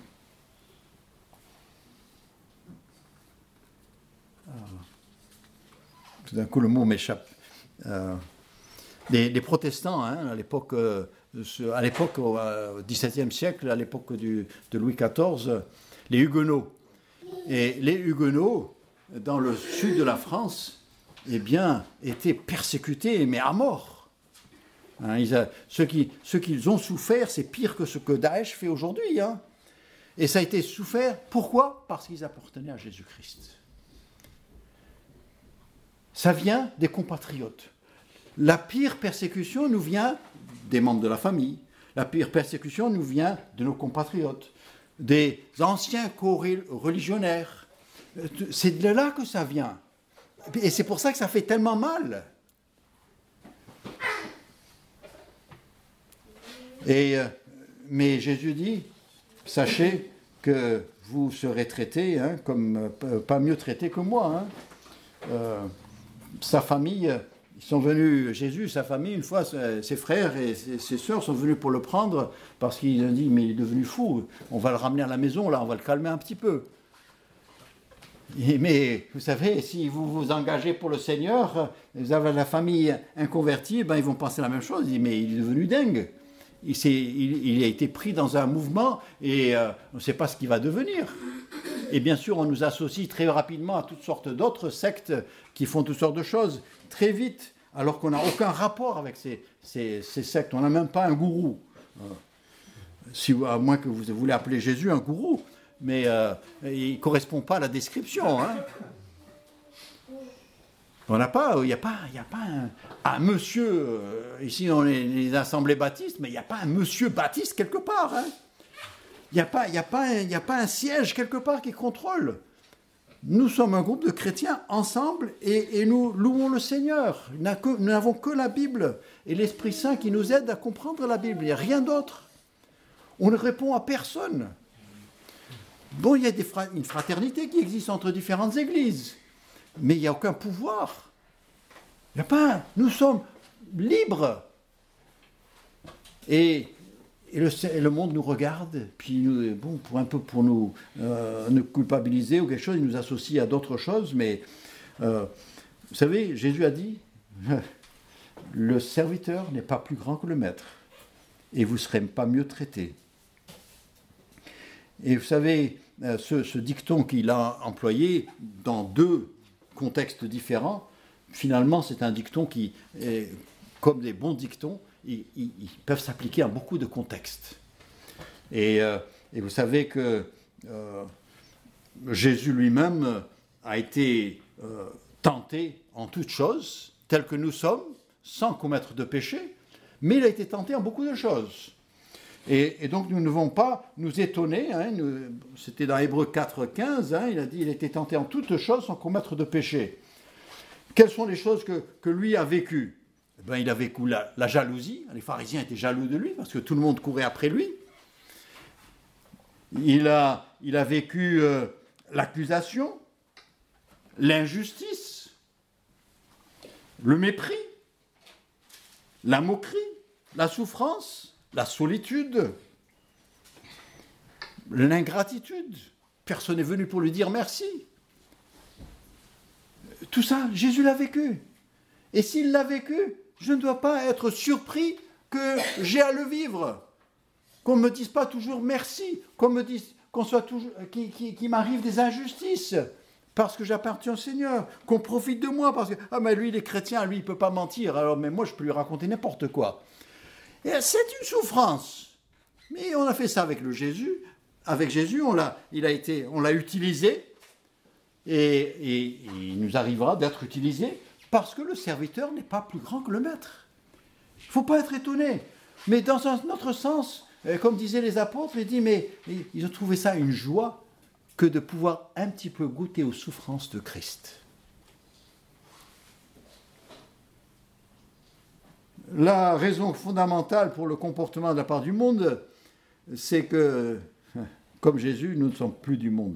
tout d'un coup, le mot m'échappe. Euh, les, les protestants, hein, à l'époque, euh, à l'époque au euh, dix-septième siècle, à l'époque du, de Louis quatorze, les Huguenots. Et les Huguenots, dans le sud de la France, eh bien, étaient persécutés, mais à mort. Hein, ils a, ce, qui, ce qu'ils ont souffert, c'est pire que ce que Daesh fait aujourd'hui. Hein. Et ça a été souffert, pourquoi ? Parce qu'ils appartenaient à Jésus-Christ. Ça vient des compatriotes. La pire persécution nous vient des membres de la famille. La pire persécution nous vient de nos compatriotes, des anciens co-religionnaires. C'est de là que ça vient. Et c'est pour ça que ça fait tellement mal. Et, mais Jésus dit, sachez que vous serez traités hein, comme pas mieux traités que moi. Hein. Euh, sa famille, ils sont venus, Jésus, sa famille, une fois, ses frères et ses, ses sœurs sont venus pour le prendre parce qu'ils ont dit, mais il est devenu fou, on va le ramener à la maison, là, on va le calmer un petit peu. Et, mais vous savez, si vous vous engagez pour le Seigneur, vous avez la famille inconvertie, ben, ils vont penser la même chose, ils disent, mais il est devenu dingue. Il, il, il a été pris dans un mouvement et euh, on ne sait pas ce qu'il va devenir. Et bien sûr, on nous associe très rapidement à toutes sortes d'autres sectes qui font toutes sortes de choses, très vite, alors qu'on n'a aucun rapport avec ces, ces, ces sectes. On n'a même pas un gourou. Euh, si, à moins que vous voulez appeler Jésus un gourou, mais euh, il ne correspond pas à la description. Hein. On n'a pas, il n'y a pas, il n'y a pas un, un monsieur, euh, ici dans les, les assemblées baptistes, mais il n'y a pas un monsieur baptiste quelque part. Hein. Il n'y a pas, il n'y a pas, il n'y a pas un siège quelque part qui contrôle. Nous sommes un groupe de chrétiens ensemble et, et nous louons le Seigneur. Nous n'avons que la Bible et l'Esprit Saint qui nous aide à comprendre la Bible. Il n'y a rien d'autre. On ne répond à personne. Bon, il y a des fra- une fraternité qui existe entre différentes églises. Mais il n'y a aucun pouvoir. Il n'y a pas. Nous sommes libres. Et, et, le, et le monde nous regarde, puis nous, bon, pour un peu pour nous, euh, nous culpabiliser ou quelque chose, il nous associe à d'autres choses, mais euh, vous savez, Jésus a dit, le serviteur n'est pas plus grand que le maître, et vous ne serez pas mieux traité. Et vous savez, ce, ce dicton qu'il a employé dans deux contextes différents, finalement, c'est un dicton qui, est, comme des bons dictons, ils, ils, ils peuvent s'appliquer à beaucoup de contextes. Et, euh, et vous savez que euh, Jésus lui-même a été euh, tenté en toutes choses, tel que nous sommes, sans commettre de péché, mais il a été tenté en beaucoup de choses. Et, et donc nous ne devons pas nous étonner, hein, nous, c'était dans Hébreux quatre, quinze, hein, il a dit il a été tenté en toutes choses sans commettre de péché. Quelles sont les choses que, que lui a vécues? Eh bien, il a vécu la, la jalousie, les pharisiens étaient jaloux de lui parce que tout le monde courait après lui. Il a, il a vécu euh, l'accusation, l'injustice, le mépris, la moquerie, la souffrance, la solitude, l'ingratitude. Personne n'est venu pour lui dire merci. Tout ça, Jésus l'a vécu. Et s'il l'a vécu, je ne dois pas être surpris que j'ai à le vivre. Qu'on ne me dise pas toujours merci, qu'on me dise qu'on soit toujours, qu'il, qu'il, qu'il m'arrive des injustices parce que j'appartiens au Seigneur, qu'on profite de moi parce que ah mais lui il est chrétien, lui il peut pas mentir, alors mais moi je peux lui raconter n'importe quoi. Et c'est une souffrance. Mais on a fait ça avec le Jésus. Avec Jésus, on l'a, il a été, on l'a utilisé. Et, et, et il nous arrivera d'être utilisé parce que le serviteur n'est pas plus grand que le maître. Il ne faut pas être étonné. Mais dans un autre sens, comme disaient les apôtres, il dit, mais ils ont trouvé ça une joie que de pouvoir un petit peu goûter aux souffrances de Christ. La raison fondamentale pour le comportement de la part du monde, c'est que, comme Jésus, nous ne sommes plus du monde.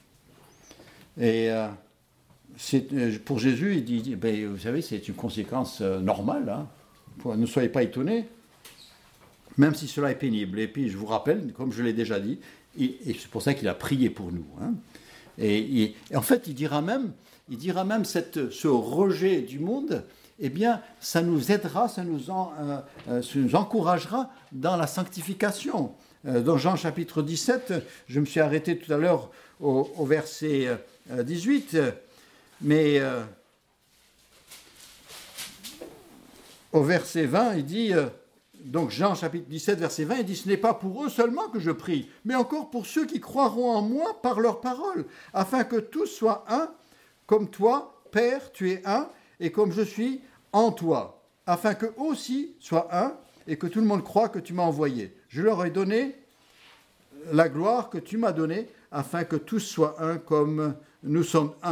Et euh, c'est, pour Jésus, il dit, ben, vous savez, c'est une conséquence euh, normale. Hein. Ne soyez pas étonnés, même si cela est pénible. Et puis, je vous rappelle, comme je l'ai déjà dit, et, et c'est pour ça qu'il a prié pour nous. Hein. Et, et, et en fait, il dira même, il dira même cette, ce rejet du monde, eh bien, ça nous aidera, ça nous, en, euh, euh, ça nous encouragera dans la sanctification. Euh, dans Jean chapitre dix-sept, je me suis arrêté tout à l'heure au, au verset euh, dix-huit, mais euh, au verset vingt, il dit, euh, donc Jean chapitre dix-sept, verset vingt, il dit « Ce n'est pas pour eux seulement que je prie, mais encore pour ceux qui croiront en moi par leur parole, afin que tous soient un, comme toi, Père, tu es un, et comme je suis en toi, afin qu'eux aussi soient un, et que tout le monde croie que tu m'as envoyé. Je leur ai donné la gloire que tu m'as donnée, afin que tous soient un comme nous sommes un. »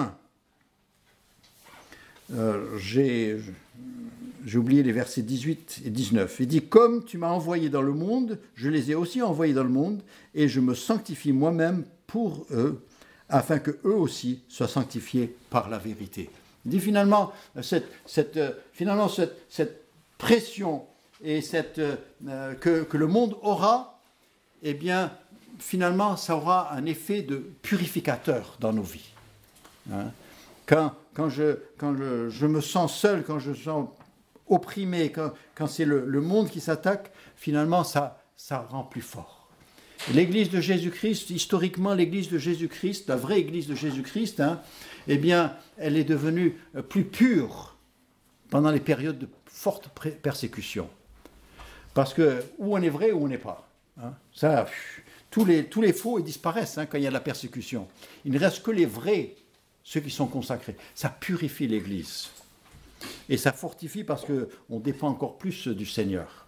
Euh, j'ai, j'ai oublié les versets dix-huit et dix-neuf. Il dit « Comme tu m'as envoyé dans le monde, je les ai aussi envoyés dans le monde, et je me sanctifie moi-même pour eux, afin que eux aussi soient sanctifiés par la vérité. » Il dit finalement, cette, cette, finalement cette, cette pression et cette, euh, que, que le monde aura, eh bien, finalement, ça aura un effet de purificateur dans nos vies. Hein? Quand, quand, je, quand je, je me sens seul, quand je me sens opprimé, quand, quand c'est le, le monde qui s'attaque, finalement, ça, ça rend plus fort. L'Église de Jésus-Christ, historiquement, l'Église de Jésus-Christ, la vraie Église de Jésus-Christ, hein, eh bien, elle est devenue plus pure pendant les périodes de forte persécution. Parce que, ou on est vrai, ou on n'est pas. Hein. Ça, tous les, tous les faux, ils disparaissent hein, quand il y a de la persécution. Il ne reste que les vrais, ceux qui sont consacrés. Ça purifie l'Église. Et ça fortifie parce qu'on dépend encore plus du Seigneur.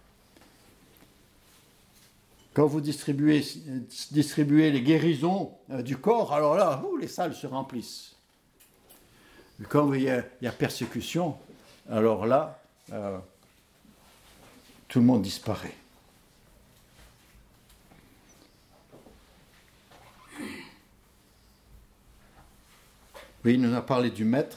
Quand vous distribuez, distribuez les guérisons du corps, alors là, ouh, les salles se remplissent. Quand il y a, il y a persécution, alors là, euh, tout le monde disparaît. Oui, il nous a parlé du Maître,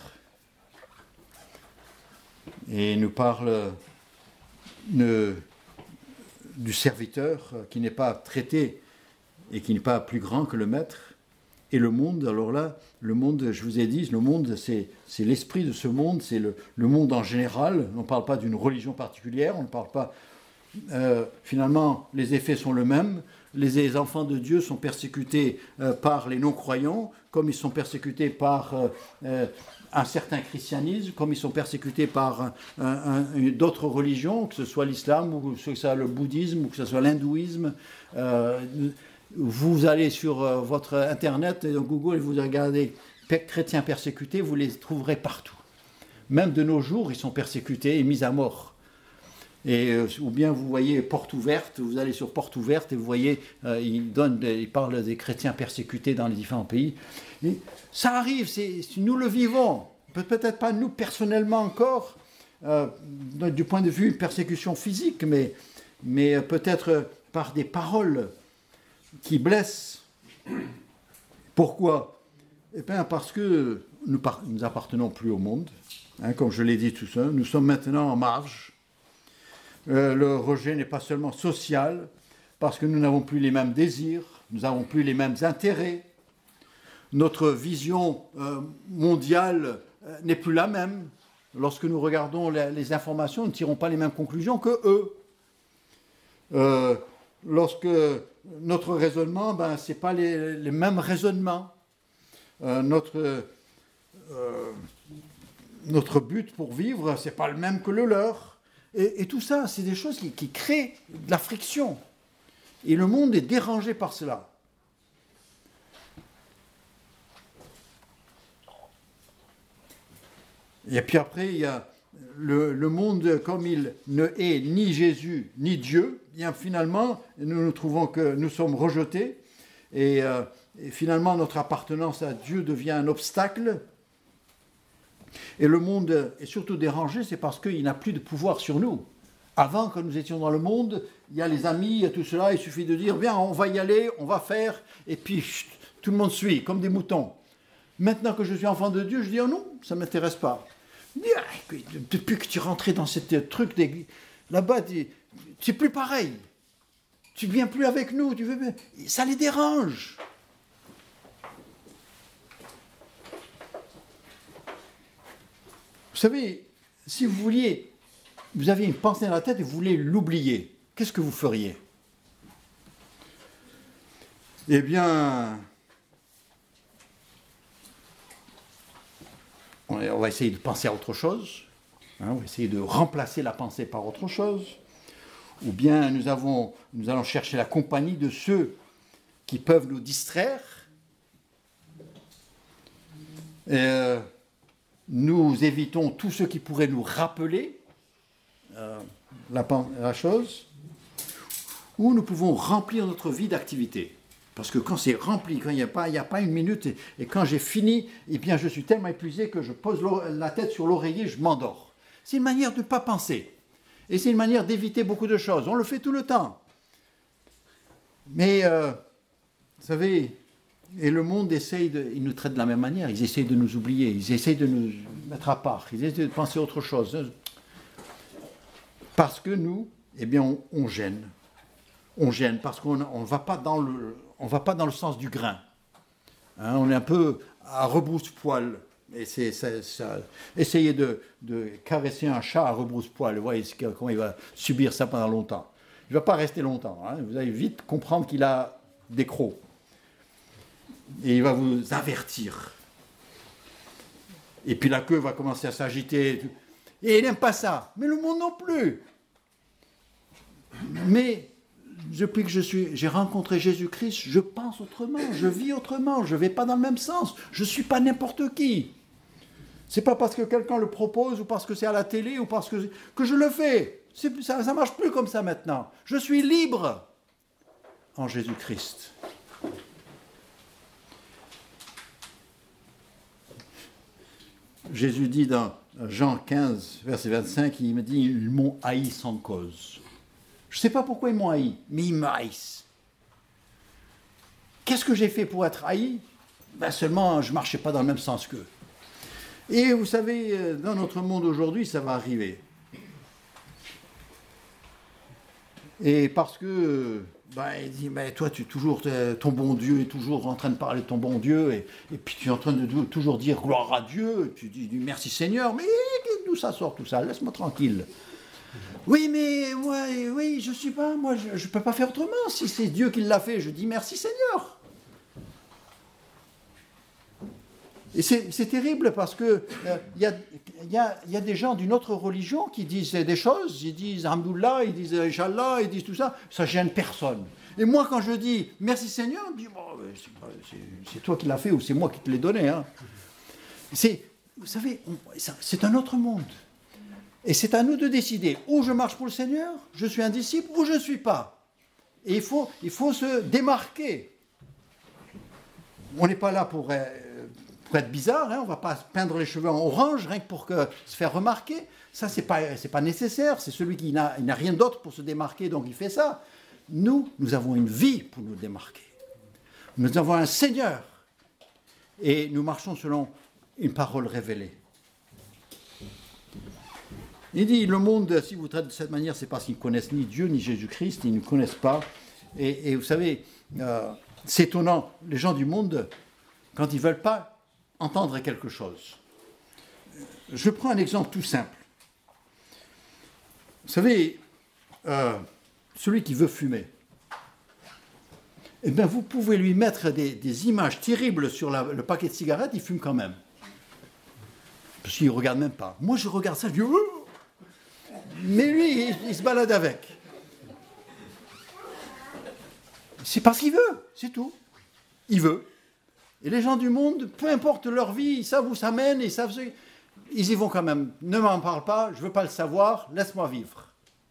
et il nous parle ne, du serviteur euh, qui n'est pas traité et qui n'est pas plus grand que le maître. Et le monde, alors là, le monde, je vous ai dit, le monde, c'est, c'est l'esprit de ce monde, c'est le, le monde en général. On ne parle pas d'une religion particulière, on ne parle pas... Euh, finalement, les effets sont les mêmes. Les, les enfants de Dieu sont persécutés euh, par les non-croyants, comme ils sont persécutés par euh, euh, un certain christianisme, comme ils sont persécutés par un, un, un, d'autres religions, que ce soit l'islam, ou que ce soit le bouddhisme, ou que ce soit l'hindouisme. Euh, vous allez sur euh, votre internet, et Google, et vous regardez chrétiens persécutés, vous les trouverez partout. Même de nos jours, ils sont persécutés et mis à mort. Et, euh, ou bien vous voyez Porte ouverte, vous allez sur Porte ouverte et vous voyez, euh, il, donne, il parle des chrétiens persécutés dans les différents pays. Et ça arrive, c'est, nous le vivons, peut-être pas nous personnellement encore, euh, du point de vue de persécution physique, mais, mais peut-être par des paroles qui blessent. Pourquoi ? Eh bien parce que nous nous appartenons plus au monde, hein, comme je l'ai dit tout ça, nous sommes maintenant en marge. Euh, le rejet n'est pas seulement social, parce que nous n'avons plus les mêmes désirs, nous n'avons plus les mêmes intérêts, notre vision euh, mondiale euh, n'est plus la même. Lorsque nous regardons les, les informations, nous ne tirons pas les mêmes conclusions que eux. Euh, lorsque notre raisonnement, ben, ce n'est pas les, les mêmes raisonnements. Euh, notre, euh, notre but pour vivre, ce n'est pas le même que le leur. Et, et tout ça, c'est des choses qui, qui créent de la friction. Et le monde est dérangé par cela. Et puis après, il y a le, le monde, comme il ne est ni Jésus ni Dieu, bien finalement, nous nous trouvons que nous sommes rejetés. Et, euh, et finalement, notre appartenance à Dieu devient un obstacle. Et le monde est surtout dérangé, c'est parce qu'il n'a plus de pouvoir sur nous. Avant, quand nous étions dans le monde, il y a les amis, il y a tout cela, il suffit de dire, bien, on va y aller, on va faire, et puis chut, tout le monde suit, comme des moutons. Maintenant que je suis enfant de Dieu, je dis, oh non, ça ne m'intéresse pas. Depuis que tu es rentré dans ce truc, des... là-bas, tu c'est plus pareil. Tu ne viens plus avec nous, tu veux... ça les dérange. Vous savez, si vous vouliez, vous aviez une pensée dans la tête et vous voulez l'oublier, qu'est-ce que vous feriez ? Eh bien, on va essayer de penser à autre chose, hein, on va essayer de remplacer la pensée par autre chose, ou bien nous, avons, nous allons chercher la compagnie de ceux qui peuvent nous distraire. Et, euh, nous évitons tout ce qui pourrait nous rappeler euh, la, la chose, ou nous pouvons remplir notre vie d'activité. Parce que quand c'est rempli, quand il n'y a pas, il n'y a pas une minute, et, et quand j'ai fini, eh bien je suis tellement épuisé que je pose la tête sur l'oreiller, je m'endors. C'est une manière de ne pas penser. Et c'est une manière d'éviter beaucoup de choses. On le fait tout le temps. Mais, euh, vous savez... Et le monde essaye de... Ils nous traitent de la même manière. Ils essayent de nous oublier. Ils essayent de nous mettre à part. Ils essayent de penser à autre chose. Parce que nous, eh bien, on, on gêne. On gêne parce qu'on ne va pas dans le, on va pas dans le sens du grain. Hein, on est un peu à rebrousse-poil. Et c'est, ça, ça, essayez de, de caresser un chat à rebrousse-poil. Vous voyez comment il va subir ça pendant longtemps. Il ne va pas rester longtemps. Hein. Vous allez vite comprendre qu'il a des crocs. Et il va vous avertir. Et puis la queue va commencer à s'agiter. Et il n'aime pas ça. Mais le monde non plus. Mais depuis que je suis, j'ai rencontré Jésus-Christ, je pense autrement, je vis autrement, je ne vais pas dans le même sens. Je ne suis pas n'importe qui. Ce n'est pas parce que quelqu'un le propose ou parce que c'est à la télé ou parce que, que je le fais. C'est, ça ne marche plus comme ça maintenant. Je suis libre en Jésus-Christ. Jésus dit dans Jean quinze, verset vingt-cinq, il me dit « Ils m'ont haï sans cause ». Je ne sais pas pourquoi ils m'ont haï, mais ils me haïssent. Qu'est-ce que j'ai fait pour être haï ? Ben seulement, je ne marchais pas dans le même sens qu'eux. Et vous savez, dans notre monde aujourd'hui, ça va arriver. Et parce que, ben, il dit, mais toi, tu es toujours, ton bon Dieu est toujours en train de parler de ton bon Dieu, et, et puis tu es en train de toujours dire gloire à Dieu, tu dis merci Seigneur, mais d'où ça sort tout ça? Laisse-moi tranquille. Oui, mais moi, oui, je suis pas, moi, je ne peux pas faire autrement. Si c'est Dieu qui l'a fait, je dis merci Seigneur. Et c'est, c'est terrible parce que il euh, y, y, a, y a des gens d'une autre religion qui disent des choses, ils disent Alhamdoulilah, ils disent Inch'Allah, ils disent tout ça, ça gêne personne. Et moi, quand je dis merci Seigneur, je dis bon, c'est, c'est, c'est toi qui l'as fait ou c'est moi qui te l'ai donné. Hein. C'est, vous savez, on, c'est un autre monde. Et c'est à nous de décider. Ou je marche pour le Seigneur, je suis un disciple, ou je ne suis pas. Et il faut, il faut se démarquer. On n'est pas là pour, euh, pour être bizarre, hein, on ne va pas peindre les cheveux en orange, rien que pour que, se faire remarquer. Ça, ce n'est pas, c'est pas nécessaire. C'est celui qui n'a, il n'a rien d'autre pour se démarquer, donc il fait ça. Nous, nous avons une vie pour nous démarquer. Nous avons un Seigneur. Et nous marchons selon une parole révélée. Il dit, le monde, si vous traitez de cette manière, c'est parce qu'ils ne connaissent ni Dieu, ni Jésus-Christ, ils ne connaissent pas. Et, et vous savez, euh, c'est étonnant, les gens du monde, quand ils ne veulent pas entendre quelque chose. Je prends un exemple tout simple. Vous savez, euh, celui qui veut fumer, eh bien, vous pouvez lui mettre des, des images terribles sur la, le paquet de cigarettes, il fume quand même. Parce qu'il ne regarde même pas. Moi, je regarde ça, je dis... Oh, mais lui, il, il se balade avec. C'est parce qu'il veut, c'est tout. Il veut. Et les gens du monde, peu importe leur vie, ils savent où ça mène, ils savent... Ils y vont quand même. Ne m'en parle pas, je ne veux pas le savoir, laisse-moi vivre.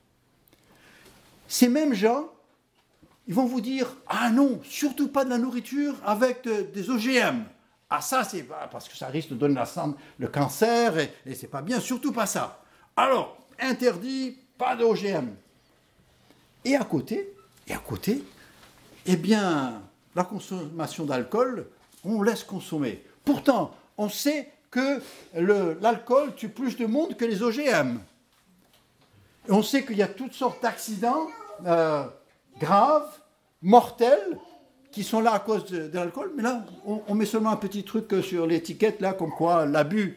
Ces mêmes gens, ils vont vous dire, ah non, surtout pas de la nourriture avec de, des O G M. Ah ça, c'est parce que ça risque de donner la, le cancer, et, et c'est pas bien, surtout pas ça. Alors, interdit, pas d'O G M. Et à côté, et à côté, eh bien, la consommation d'alcool, on laisse consommer. Pourtant, on sait que le, l'alcool tue plus de monde que les O G M. Et on sait qu'il y a toutes sortes d'accidents euh, graves, mortels, qui sont là à cause de, de l'alcool. Mais là, on, on met seulement un petit truc sur l'étiquette, là, comme quoi l'abus.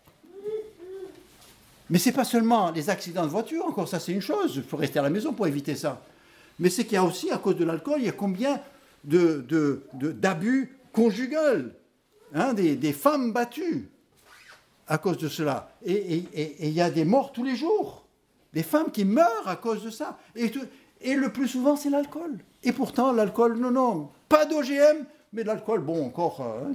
Mais ce n'est pas seulement les accidents de voiture, encore ça c'est une chose, il faut rester à la maison pour éviter ça. Mais c'est qu'il y a aussi, à cause de l'alcool, il y a combien de, de, de, d'abus conjugaux, hein, des, des femmes battues à cause de cela. Et, et, et, et il y a des morts tous les jours, des femmes qui meurent à cause de ça. Et, tout, et le plus souvent, c'est l'alcool. Et pourtant, l'alcool, non, non, pas d'O G M, mais l'alcool, bon, encore... Euh,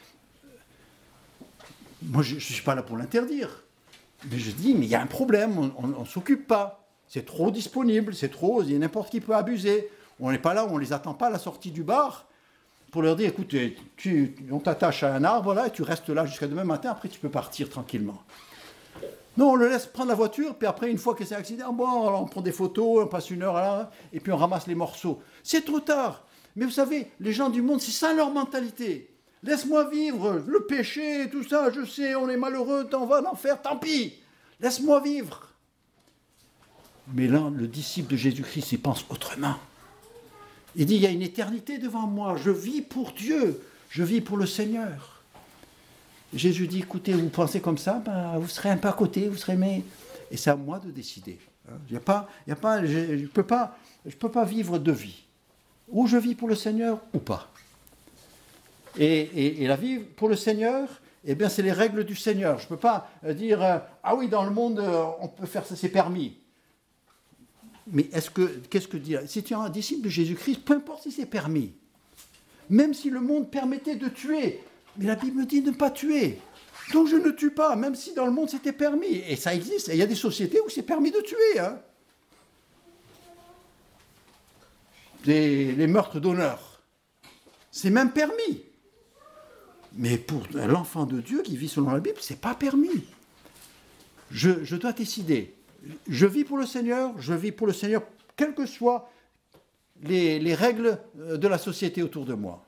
moi, je ne suis pas là pour l'interdire. Mais je dis, mais il y a un problème, on ne s'occupe pas. C'est trop disponible, c'est trop, il y a n'importe qui peut abuser. On n'est pas là, on ne les attend pas à la sortie du bar pour leur dire, écoute, tu, on t'attache à un arbre, là, et tu restes là jusqu'à demain matin, après tu peux partir tranquillement. Non, on le laisse prendre la voiture, puis après, une fois que c'est accident, bon, alors on prend des photos, on passe une heure là, et puis on ramasse les morceaux. C'est trop tard. Mais vous savez, les gens du monde, c'est ça leur mentalité. Laisse-moi vivre, le péché, tout ça, je sais, on est malheureux, t'en vas en enfer, tant pis. Laisse-moi vivre. Mais là, le disciple de Jésus-Christ, il pense autrement. Il dit, il y a une éternité devant moi, je vis pour Dieu, je vis pour le Seigneur. Jésus dit, écoutez, vous pensez comme ça, ben, vous serez un peu à côté, vous serez mais... Et c'est à moi de décider. Il y a pas, il y a pas, je ne peux pas, je peux pas vivre de vie. Ou je vis pour le Seigneur, ou pas. Et, et, et la vie pour le Seigneur, eh bien, c'est les règles du Seigneur. Je ne peux pas dire, euh, ah oui, dans le monde, euh, on peut faire ça, c'est permis. Mais est-ce que, qu'est-ce que dire? Si tu es un disciple de Jésus-Christ, peu importe si c'est permis. Même si le monde permettait de tuer, mais la Bible dit de ne pas tuer. Donc je ne tue pas, même si dans le monde c'était permis. Et ça existe. Et il y a des sociétés où c'est permis de tuer. Hein. Des, les meurtres d'honneur. C'est même permis. Mais pour l'enfant de Dieu qui vit selon la Bible, ce n'est pas permis. Je, je dois décider. Je vis pour le Seigneur, je vis pour le Seigneur, quelles que soient les, les règles de la société autour de moi.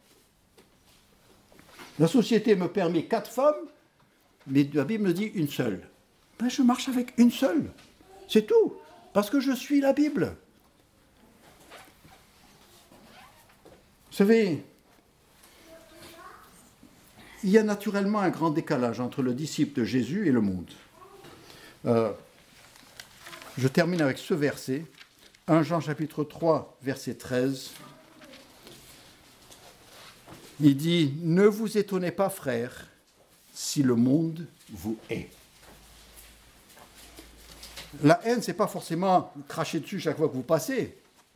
La société me permet quatre femmes, mais la Bible me dit une seule. Ben, je marche avec une seule. C'est tout. Parce que je suis la Bible. savez, il y a naturellement un grand décalage entre le disciple de Jésus et le monde. Euh, je termine avec ce verset, premier Jean chapitre trois, verset treize. Il dit « Ne vous étonnez pas, frères, si le monde vous hait. » La haine, ce n'est pas forcément cracher dessus chaque fois que vous passez.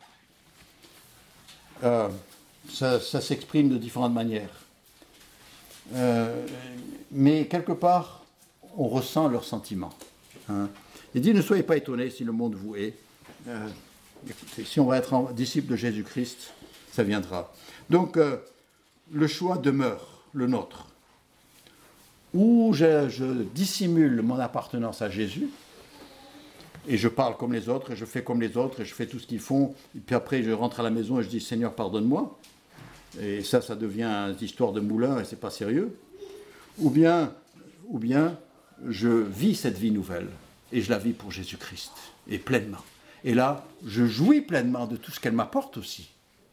Euh, ça, ça s'exprime de différentes manières. Euh, mais quelque part, on ressent leurs sentiments. Hein. Il dit « Ne soyez pas étonnés si le monde vous hait. Euh, » écoutez, si on va être disciple de Jésus-Christ, ça viendra. Donc, euh, le choix demeure le nôtre. Ou je, je dissimule mon appartenance à Jésus, et je parle comme les autres, et je fais comme les autres, et je fais tout ce qu'ils font, et puis après je rentre à la maison et je dis « Seigneur, pardonne-moi », et ça, ça devient une histoire de moulin, et c'est pas sérieux. Ou bien, ou bien, je vis cette vie nouvelle, et je la vis pour Jésus-Christ, et pleinement. Et là, je jouis pleinement de tout ce qu'elle m'apporte aussi.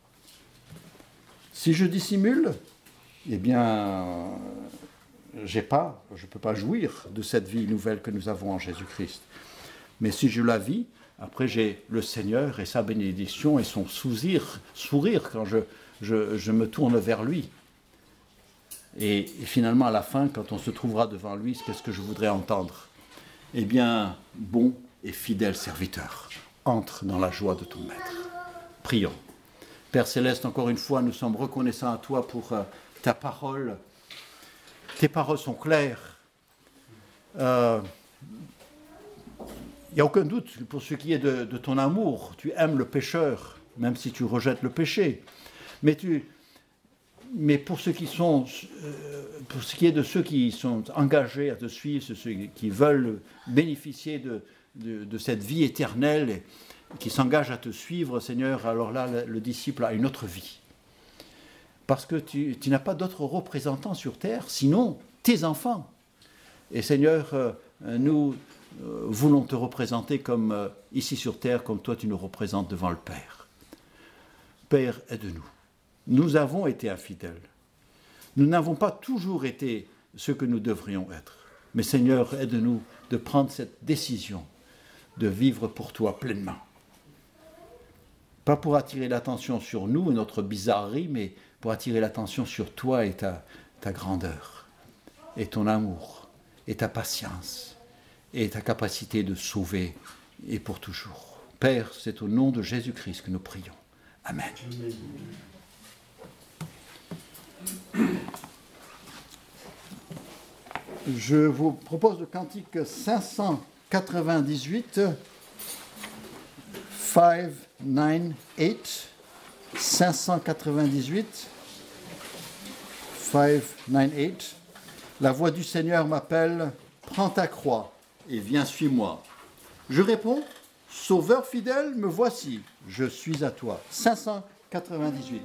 Si je dissimule, eh bien, j'ai pas, je ne peux pas jouir de cette vie nouvelle que nous avons en Jésus-Christ. Mais si je la vis, après j'ai le Seigneur et sa bénédiction et son sourire, sourire quand je, je, je me tourne vers lui. Et, et finalement, à la fin, quand on se trouvera devant lui, qu'est-ce que je voudrais entendre ? Eh bien, bon et fidèle serviteur, entre dans la joie de ton maître. Prions. Père Céleste, encore une fois, nous sommes reconnaissants à toi pour euh, ta parole. Tes paroles sont claires. Il euh, n'y a aucun doute pour ce qui est de, de ton amour. Tu aimes le pécheur, même si tu rejettes le péché. Mais, tu, mais pour, ceux qui sont, euh, pour ce qui est de ceux qui sont engagés à te suivre, ceux qui veulent bénéficier de, de, de cette vie éternelle, et, qui s'engage à te suivre, Seigneur, alors là, le, le disciple a une autre vie. Parce que tu, tu n'as pas d'autres représentants sur terre, sinon tes enfants. Et Seigneur, euh, nous euh, voulons te représenter comme euh, ici sur terre, comme toi tu nous représentes devant le Père. Père, aide-nous. Nous avons été infidèles. Nous n'avons pas toujours été ce que nous devrions être. Mais Seigneur, aide-nous de prendre cette décision de vivre pour toi pleinement. Pas pour attirer l'attention sur nous et notre bizarrerie, mais pour attirer l'attention sur toi et ta, ta grandeur, et ton amour, et ta patience, et ta capacité de sauver, et pour toujours. Père, c'est au nom de Jésus-Christ que nous prions. Amen. Je vous propose le cantique cinq cent quatre-vingt-dix-huit, cinq cent quatre-vingt-dix-huit, cinq cent quatre-vingt-dix-huit, cinq cent quatre-vingt-dix-huit. La voix du Seigneur m'appelle, prends ta croix et viens, suis-moi. Je réponds, Sauveur fidèle, me voici, je suis à toi. cinq cent quatre-vingt-dix-huit.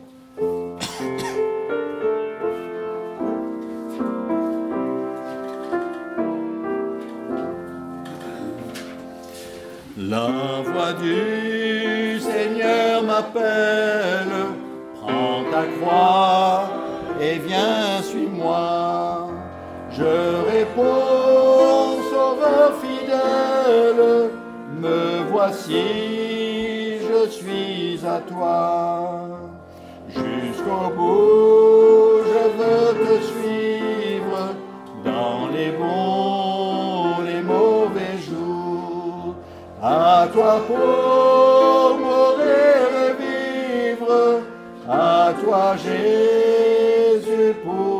La voix du Seigneur m'appelle, prends ta croix et viens, suis-moi. Je réponds, Sauveur fidèle, me voici, je suis à toi. Jusqu'au bout, je veux te suivre dans les bons, les mauvais jours. À toi pour mourir et vivre, à toi Jésus pour